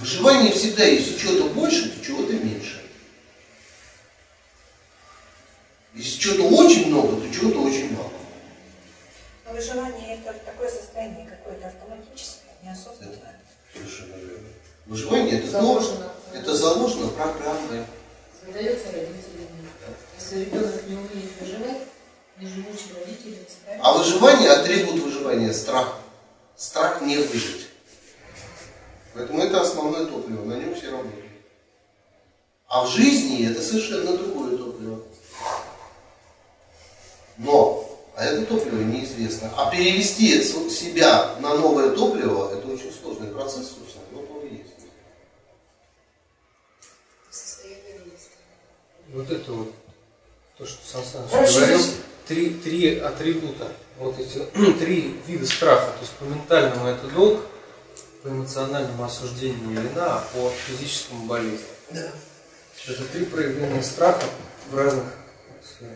Выживание всегда, если чего-то больше, то чего-то меньше. Если чего-то очень много, то чего-то очень мало. Но выживание это такое состояние какое-то автоматическое, неосознанное. Совершенно верно. Выживание это заложено программой. Задается родителями. Если ребенок не умеет выживать, неживучие родители не справятся. А выживание, атрибут выживания – страх. Страх не выжить. Поэтому это основное топливо, на нем все работают. А в жизни это совершенно другое топливо. Но, это топливо неизвестно. А перевести себя на новое топливо – это очень сложный процесс, собственно, вот он и есть. Состояние есть. Вот это вот, то, что Сан Саныч говорил, три атрибута, вот эти три вида страха. То есть по ментальному это долг, по эмоциональному осуждению вина, а по физическому болезнь. Да. Это три проявления страха в разных сферах.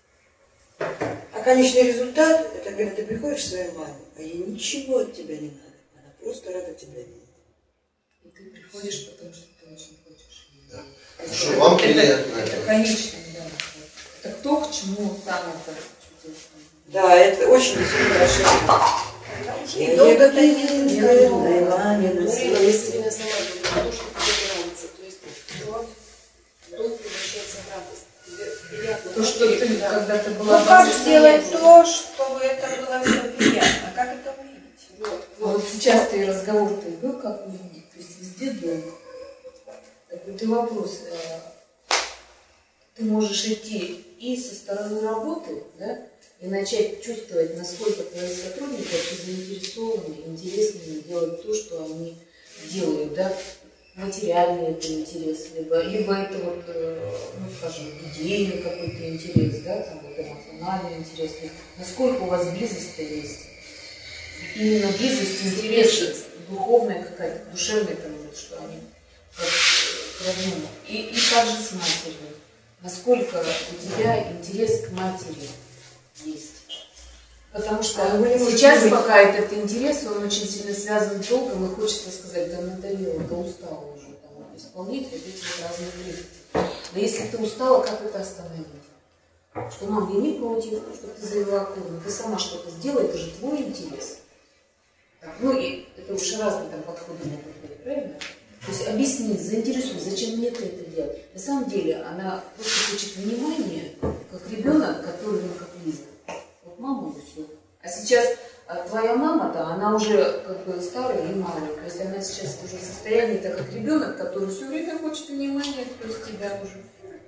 А конечный результат, это когда ты приходишь к своей маме, а ей ничего от тебя не надо. Она просто рада тебя видеть. И ты приходишь, потому что ты очень хочешь. Да. Что вам приятно. Это конечный, да. Это кто к чему сам это чувствует. Да, это очень веселая ошибка. И долго это не Если меня сама говорит, то, что тебе нравится, то есть долг превращается в радость. Тебе приятно. то, что ты, когда ты была... Ну как сделать то, чтобы это было все приятно? Как это увидеть? Вот сейчас ты разговор-то был, как увидеть, то есть везде долг. Такой вопрос. Ты можешь идти и со стороны работы, да, и начать чувствовать, насколько твои сотрудники вообще заинтересованы, интересны делать то, что они делают, да, материальный это интерес, либо это вот, ну, скажем, идейный какой-то интерес, да, там вот эмоциональный интерес, насколько у вас близость-то есть. Именно близость, интерес, духовная какая-то, душевная, там, вот, что они как к родному. И также с матерью. Насколько у тебя интерес к матери есть. Потому что сейчас пока этот интерес, он очень сильно связан с долгом, и хочется сказать, да надоело, да устала уже там, исполнять вот эти вот разные признаки. Но если ты устала, как это остановить? Что, мам, я не против, чтобы ты завела куру, ты сама что-то сделай, это же твой интерес. Так, ну и это уж разные там подходы могут быть, правильно? То есть объяснить, заинтересуй, зачем мне ты это делать. На самом деле она просто хочет внимания, как ребенок, который ну, как Лиза. Вот мама и все. А сейчас твоя мама-то, она уже как бы старая и малая. То есть она сейчас уже в состоянии, так как ребенок, который все время хочет внимания, то есть тебя уже.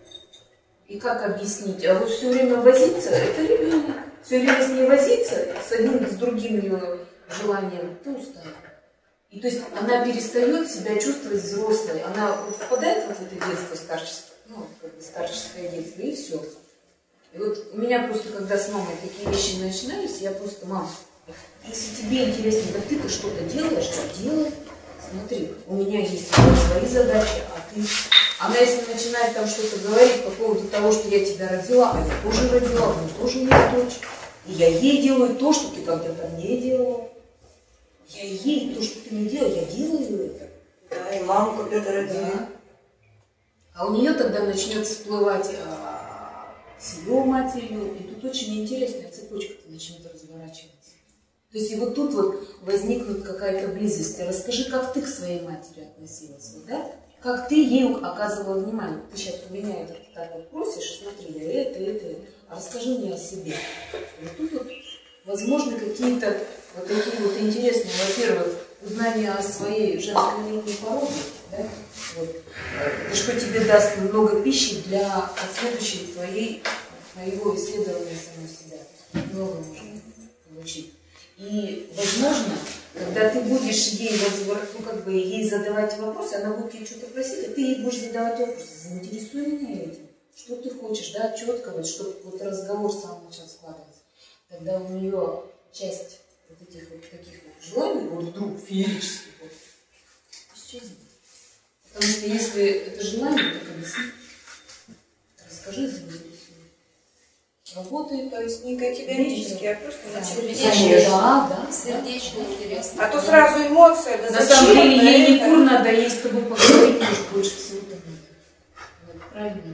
И как объяснить? А вот все время возиться, это ребенок. Все время с ней возиться, с одним, с другим ее желанием, ты устала. И то есть она перестает себя чувствовать взрослой. Она вот впадает вот в это детство старческое, ну, как бы старческое детство, и все. И вот у меня просто, когда с мамой такие вещи начинались, я просто, мам, если тебе интересно, да ты-то что-то делаешь, то делай. Смотри, у меня есть свои задачи, а ты... Она если начинает там что-то говорить по поводу того, что я тебя родила, а я тоже родила, у меня тоже есть дочь. И я ей делаю то, что ты когда-то мне делала. Я ей то, что ты мне делала, я делаю это. Да, и маму когда-то родила. Да. А у нее тогда начнет всплывать с ее матерью, и тут очень интересная цепочка-то начнет разворачиваться. То есть и вот тут вот возникнет какая-то близость. Расскажи, как ты к своей матери относилась, вот, да? Как ты ей оказывала внимание. Ты сейчас у меня это так вот просишь, смотри, я это. А расскажи мне о себе. И вот тут вот возможно какие-то вот такие вот интересные, во-первых, узнания о своей женской линейной породе, да? Вот. Что тебе даст много пищи для последующей твоего исследования самой себя. Много можно получить. И, возможно, когда ты будешь ей, ей задавать вопросы, она будет тебе что-то просить, а ты ей будешь задавать вопросы. Заинтересуй меня этим. Что ты хочешь, да, четко, вот, чтобы вот разговор сам начал складываться. Тогда у нее часть вот этих вот таких вот желаний, вот вдруг феерических, вот, исчезнет. Потому что если это желание, так объясни. Расскажи, заинтересуй. работает. То есть не категорически, а просто Да. начали. Да. Сердечный интерес. А то сразу эмоция, да На зачем самом деле, это, ей не это? кур надо, ей с тобой поговорить может больше всего-то надо. Правильно?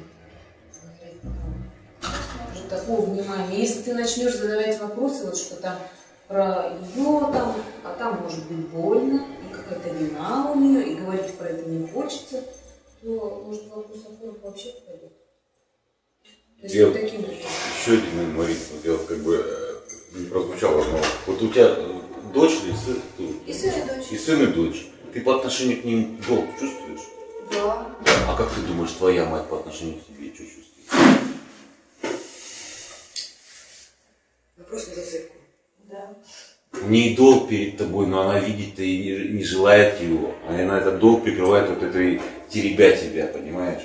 Вот такого внимания. Если ты начнешь задавать вопросы, вот что там про ее там, а там может быть больно, и какая-то вина у нее, и говорить про это не хочется, то может вопрос о формах вообще пойдет. То есть Я вот таким вот. еще один момент, Марина, вот я вот как бы не прозвучало, но вот у тебя дочь или сын? И сын, и дочь. И сын, и дочь. Ты по отношению к ним долг чувствуешь? Да. А как ты думаешь, твоя мать по отношению к тебе что чувствует? Вопрос на засыпку. Да. У нее долг перед тобой, но она видит и не желает его. Она этот долг прикрывает вот этой теребя тебя, понимаешь?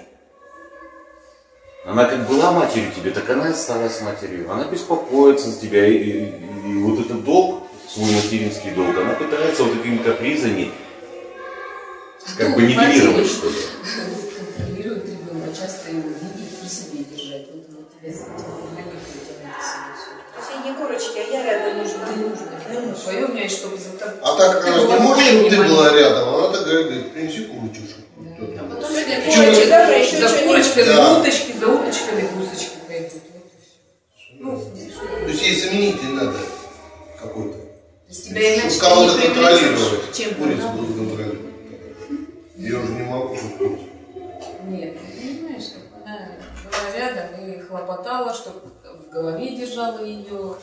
Она как была матерью тебе, так она и осталась матерью. Она беспокоится за тебя. И вот этот долг, свой материнский долг, она пытается вот такими капризами как бы нивелировать, что ли. Контролирует ребенка, часто его видеть, при себе держать. Вот она тебя с этим То есть ей не курочки, а я рядом нужна. ты нужно. Твое мнение, чтобы за тобой. А так она не может, чтобы ты была рядом. Она так говорит, принеси курочку. А потом это Курочки, завтра еще За что-нибудь. курочками Да. уточки, за уточками гусочки пойдут. То есть ей заменитель надо какой-то. То есть тебя иначе Чтобы кого-то не привлечешь. контролировать. Чем Курицу надо? буду контролировать. Я уже не могу. Нет, ты понимаешь, как она была рядом и хлопотала, чтобы в голове держала ее.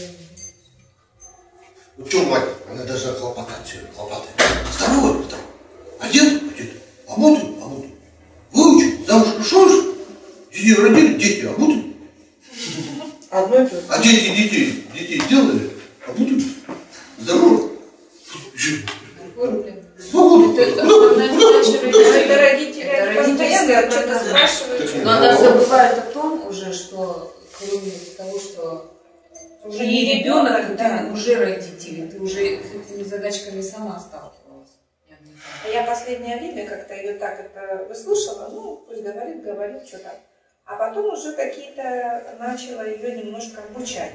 Ну что, мать, она должна хлопотать все, хлопотать. Здоровый, здоровый. Одет, обутый, обутый. Выучил, замуж пришел, детей родили, дети обуты. Одно и то же. А дети детей сделали, обуты. Здоровый. Это основная задача Это родителей. родители Это постоянно родительская что-то программа. спрашивают. Но она забывает о том уже, что кроме того, что Уже ты не не ребенок, ты да. уже родитель, ты уже с этими задачками сама сталкивалась. А я последнее время как-то ее так это выслушала, ну, пусть говорит, что там. А потом уже какие-то начала ее немножко обучать.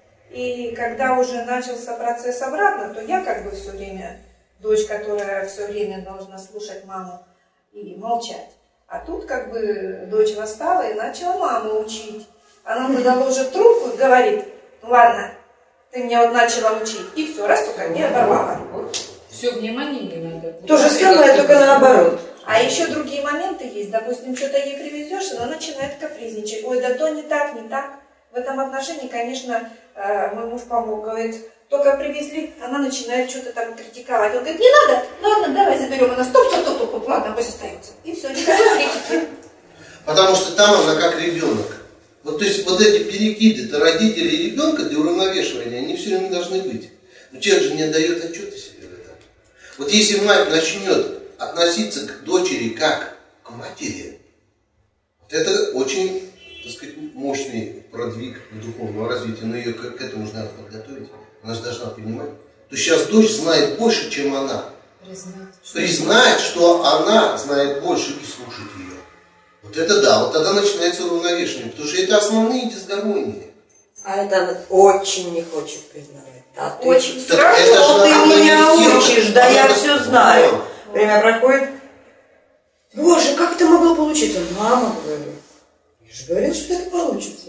И когда уже начался процесс обратно, то я как бы все время, дочь, которая все время должна слушать маму и молчать. А тут как бы дочь восстала и начала маму учить. Она туда ложит трубку и говорит: ну ладно, ты меня вот начала учить. И все, раз только не оборвала. Все внимание не надо. То же самое, только наоборот. А еще другие моменты есть. Допустим, что-то ей привезешь, она начинает капризничать. Ой, да то не так, не так. В этом отношении, конечно, мой муж помог. Говорит, только привезли, она начинает что-то там критиковать. Он говорит, не надо, ладно, давай заберем. Она стоп, ладно, пусть остается. И все, никакой критики. Потому что там она как ребенок. Вот, то есть вот эти перекиды, это родители и ребенка для уравновешивания, они все время должны быть. Но человек же не отдает отчета себе в этом. Вот если мать начнет относиться к дочери как к матери, вот это очень, так сказать, мощный продвиг духовного развития, но ее к этому же надо подготовить. Она же должна понимать. То сейчас дочь знает больше, чем она. Признать, что она знает больше, и слушать ее. Вот это да, вот тогда начинается уравновешивание, потому что это основные дисгармонии. А это она очень не хочет признавать. Да, ты, Очень Так страшно. это же Что ты надо меня анализировать. учишь? Да Она я так- все знаю. Вот. Время проходит. Боже, как это могло получиться? Мама, говорю. Я же говорил, что это получится.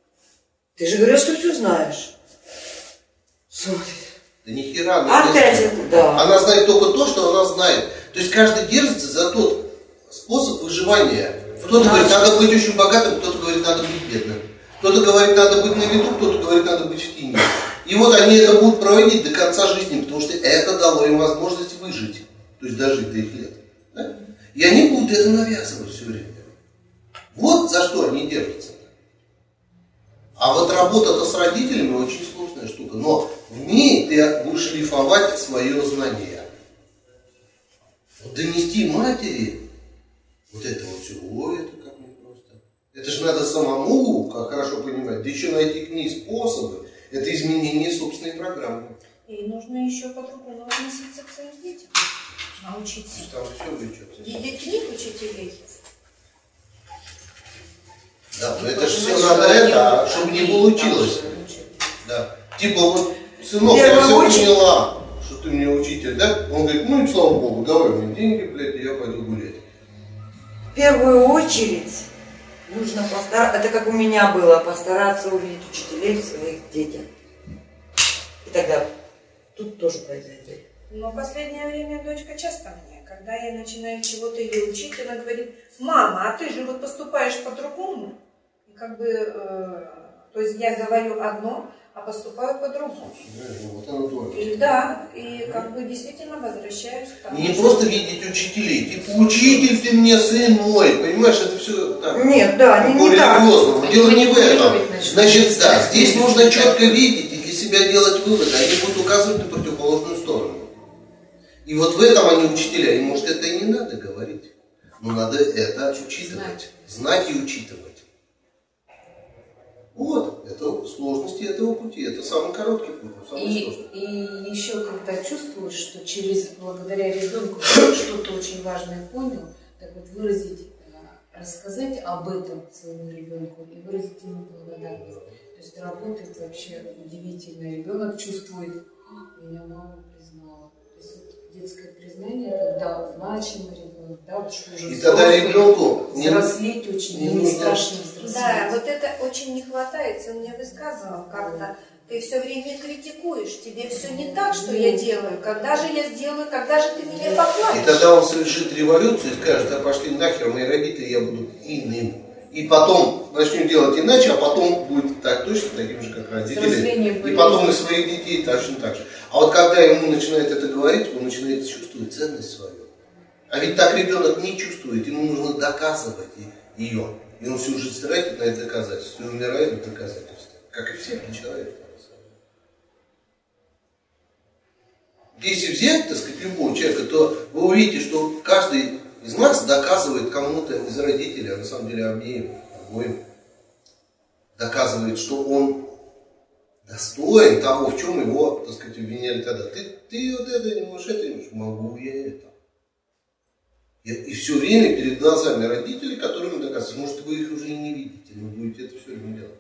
Ты же говорил, что все знаешь. Смотрит. Да ни хера она не Опять знает. это, да. Она знает только то, что она знает. То есть каждый держится за тот способ выживания. Кто-то говорит, надо быть очень богатым, кто-то говорит, надо быть бедным. Кто-то говорит, надо быть на виду, кто-то говорит, надо быть в тени. И вот они это будут проводить до конца жизни, потому что это дало им возможность выжить. То есть дожить до их лет. Да? И они будут это навязывать все время. Вот за что они держатся. А вот работа-то с родителями очень сложная штука. Но в ней ты будешь шлифовать свое знание. Вот донести матери вот это вот все, ой, это как непросто. Это же надо самому, как хорошо понимать, да еще найти к ней способы. Это изменение собственной программы. И нужно еще по-другому относиться к своим детям. Научиться. Там все влечется. Детей учителей. Да, но это же все надо это, чтобы не получилось. Да. Типа вот, сынок, я все поняла, что ты мне учитель, да? Он говорит, ну и слава богу, давай мне деньги, блядь, и я пойду гулять. В первую очередь нужно постараться, это как у меня было, постараться увидеть учителей в своих детях. И тогда тут тоже произойдет. Но в последнее время дочка часто мне, когда я начинаю чего-то ее учить, она говорит, мама, а ты же вот поступаешь по-другому. И как бы, то есть я говорю одно, а поступаю по-другому. Вот оно тоже. И да, и как бы действительно возвращаюсь к тому. И не просто видеть учителей, типа учитель ты мне, сын мой, понимаешь, это все так. Нет, да, не так. Дело не в этом. Значит, да, здесь нужно четко видеть и для себя делать выводы, они будут указывать на противоположную сторону. И вот в этом они учителя, и может это и не надо говорить, но надо это учитывать, знать и учитывать. Вот, это сложности этого пути, это самый короткий путь, самый сложный. И еще когда чувствуешь, что благодаря ребенку что-то очень важное понял, так вот выразить, рассказать об этом своему ребенку и выразить ему благодарность. То есть работает вообще удивительно. Ребенок чувствует, меня мама признала. То есть вот детское признание, когда значимый ребенок, да, вот что уже и тогда ребенку взрослеть очень, не страшно взрослеть. Да, вот это очень не хватает, он мне высказывал как-то. Ты все время критикуешь, тебе все не так, что я делаю. Когда же я сделаю, когда же ты меня похвалишь? И тогда он совершит революцию и скажет, да пошли нахер, мои родители, я буду иным. И потом начнем делать иначе, а потом будет так точно таким же, как родители. И потом и своих детей точно так же. А вот когда ему начинает это говорить, он начинает чувствовать ценность свою. А ведь так ребенок не чувствует, ему нужно доказывать ее. И он всю жизнь тратит на это доказательство, и умирает от доказательства. Как и всякий человек. Если взять, так сказать, любого человека, то вы увидите, что каждый из нас доказывает кому-то из родителей, а на самом деле обоим, доказывает, что он достоин того, в чем его, так сказать, обвиняли тогда. Ты вот это не можешь, это не можешь, могу я это. И все время перед глазами родителей, которым доказывают, может, вы их уже и не видите, но будете это все время делать.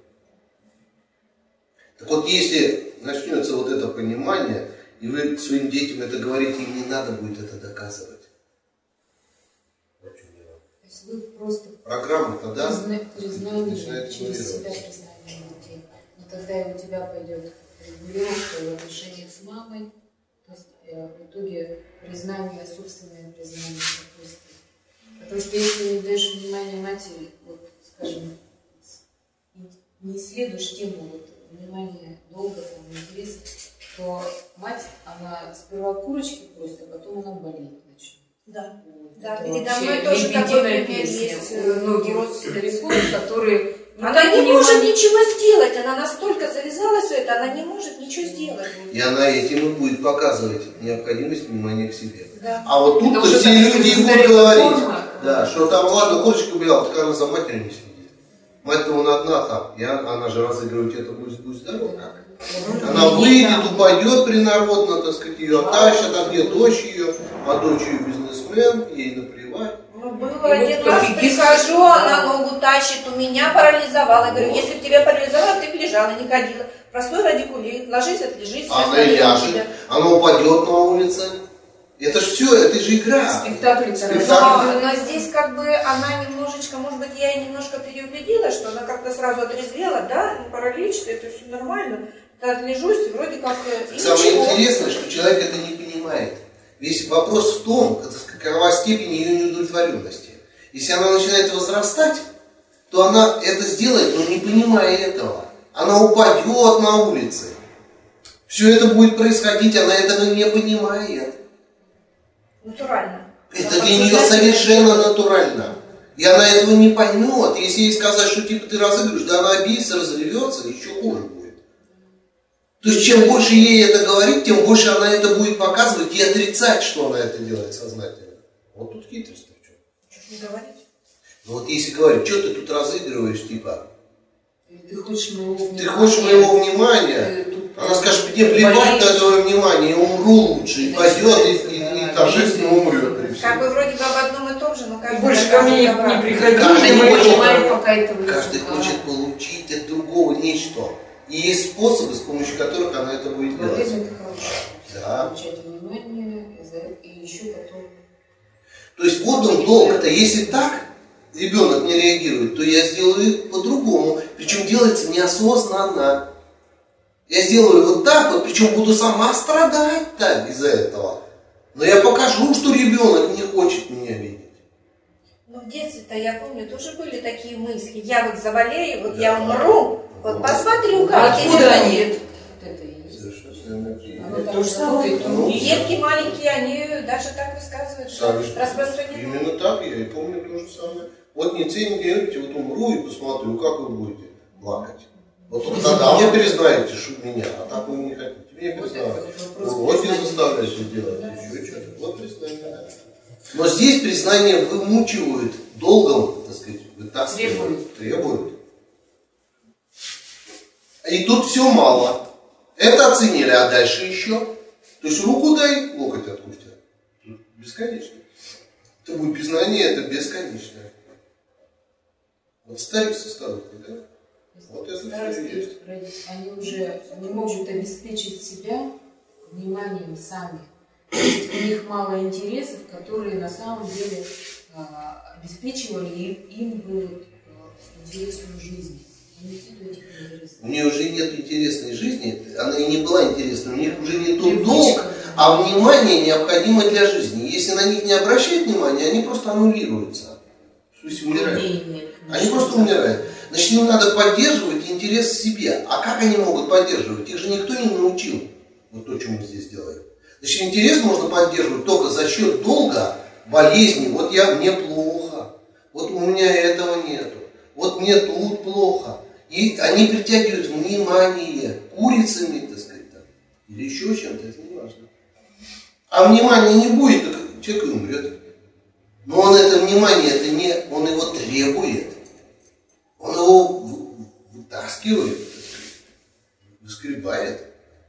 Так вот, если начнется вот это понимание, и вы своим детям это говорите, им не надо будет это доказывать. То есть вы просто программа тогда признание через себя признание детей. Но тогда и у тебя пойдет регулировка в отношениях с мамой, то есть в итоге признание, собственное признание. Потому что если не даешь внимания матери, вот, скажем, не исследуешь тему вот, внимания, долга, там, интереса, то мать, она сперва курочки просит, а потом она болеть начнет. Да. Вот. Да, Это передо мной тоже такой пример есть. У многих стариков, которые... Она не может ничего сделать, она настолько завязалась в это, она не может ничего сделать. И она этим и будет показывать необходимость внимания к себе. Да. А вот тут все люди и будут говорить, да, что там, ладно, курочка убежала, так она за матерью не следит. Мать-то вон одна там, и она же разыгрывает это, будь здоров, как. Она выйдет, упадет принародно, так сказать, ее оттащат, а где дочь ее, а дочь ее бизнесмен, ей наплевать. Ну, было один раз, прихожу, она ногу тащит, у меня парализовала. Я говорю, если бы тебя парализовала, ты бы лежала, не ходила. Простой радикулит, ложись, отлежись. Она ляжет, она упадет на улице. Это же все, это же игра. Спектакль. Но здесь как бы она немножечко, может быть, я ей немножко переубедила, что она как-то сразу отрезвела, да, паралич, это все нормально. Да, отлежусь, вроде как... Самое интересное, что человек это не понимает. Весь вопрос в том, какова степень ее неудовлетворенности. Если она начинает возрастать, то она это сделает, но не понимая этого. Она упадет на улице. Все это будет происходить, она этого не понимает. Натурально. Это для нее совершенно натурально. И она этого не поймет. Если ей сказать, что типа ты разыгрываешь, да она обидится, разревется, еще хуже будет. То есть чем больше ей это говорить, тем больше она это будет показывать и отрицать, что она это делает сознательно. Вот тут хитрость. Что не говорить? Ну вот если говорить, что ты тут разыгрываешь, типа, ты хочешь моего внимания, ты хочешь моего внимания, она скажет, мне плевать на твое внимание, я умру лучше, и пойдет, и торжественно умрет. Как бы вроде бы об одном и том же, но каждый Больше ко мне не приходи. Каждый Мы хочет- понимаем пока этого Каждый языка. хочет получить от другого нечто. И есть способы, с помощью которых она это будет делать. Полезно это хорошо. Да. Получать внимание и еще потом. То есть вот он долг-то, если так ребенок не реагирует, то я сделаю по-другому. Причем делается неосознанно. Я сделаю вот так вот, причем буду сама страдать так из-за этого. Но я покажу, что ребенок не хочет меня видеть. Ну, в детстве-то, я помню, тоже были такие мысли. Я вот заболею, вот я умру, вот посмотрю, как Откуда тебе они? будет. Вот это и есть. Совершенно верно. Оно То же так самое. работает. Ну, И детки маленькие, они даже так высказывают, что Конечно. распространено. Именно так, я и помню то же самое. Вот не цените, говорите, вот умру и посмотрю, как вы будете плакать. Вот только тогда мне признаете, что меня, а так вы не хотите. Мне Вот признавать. это вот вопрос Вот не признания. заставляйте делать еще что-то. Вот признание, да. Но здесь признание вымучивают долгом, так сказать, вытаскивают, требуют. И тут все мало. Это оценили, а дальше еще. То есть руку дай, локоть откусти. Тут бесконечно. Это будет признание, это бесконечное. Вот старик со старухой, да? Вот это все и есть. Они уже не могут обеспечить себя вниманием сами. То есть у них мало интересов, которые на самом деле обеспечивали им бы интересную жизнь. У нее уже нет интересной жизни, она и не была интересной, у них уже не тот долг, а внимание необходимо для жизни. Если на них не обращать внимания, они просто аннулируются. То есть умирают. Они просто умирают. Значит, им надо поддерживать интерес в себе. А как они могут поддерживать? Их же никто не научил. Вот то, что мы здесь делаем. Значит, интерес можно поддерживать только за счет долга, болезни. Вот мне плохо. Вот у меня этого нету. Вот мне тут плохо. И они притягивают внимание курицами, так сказать, там, или еще чем-то, это не важно. А внимания не будет, так человек и умрет. Но он это внимание, он его требует. Он его вытаскивает, так сказать, выскребает.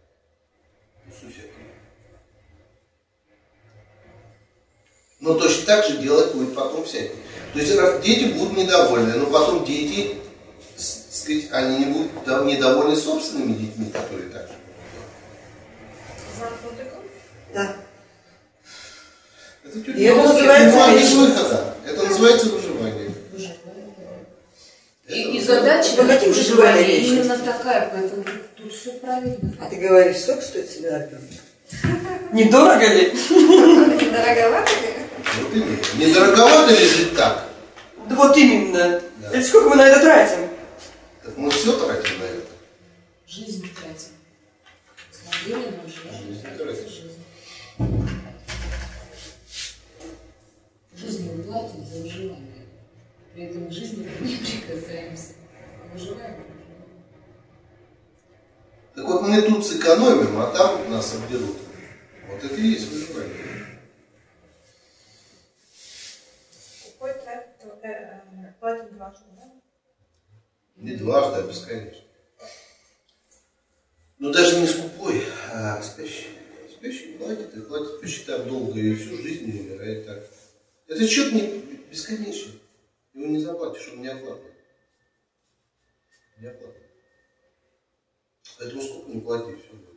Но точно так же делать будет потом всякие. То есть дети будут недовольны, но потом дети, сказать, они не будут недовольны собственными детьми, которые так же будут. Да. Это И это называется без выхода. Это называется выживание. И задача Мы хотим же выживания живая личность. именно такая, поэтому тут все правильно. А ты говоришь, сколько стоит себе ребенок? Недорого ли? Дороговато ли? Вот именно. Не дороговато ли жить так? Да вот именно. Да. Это сколько мы на это тратим? Так мы все тратим на это. Жизнь тратим. На самом деле нам Жизнь жизнь тратим. жизнь. Жизнь мы платим за выживание. При этом к жизни мы не прикасаемся. Выживаем. Так вот мы тут сэкономим, а там нас обдерут. Вот это и есть выживание. Какой платим дважды, да? Не дважды, а бесконечно. Но даже не скупой, а спящий. Спящий платит и платит по счетам долго, и всю жизнь не умирает так. Этот счет не бесконечный. Его не заплатишь, он не оплатный. Не оплатный. Поэтому сколько не плати, все.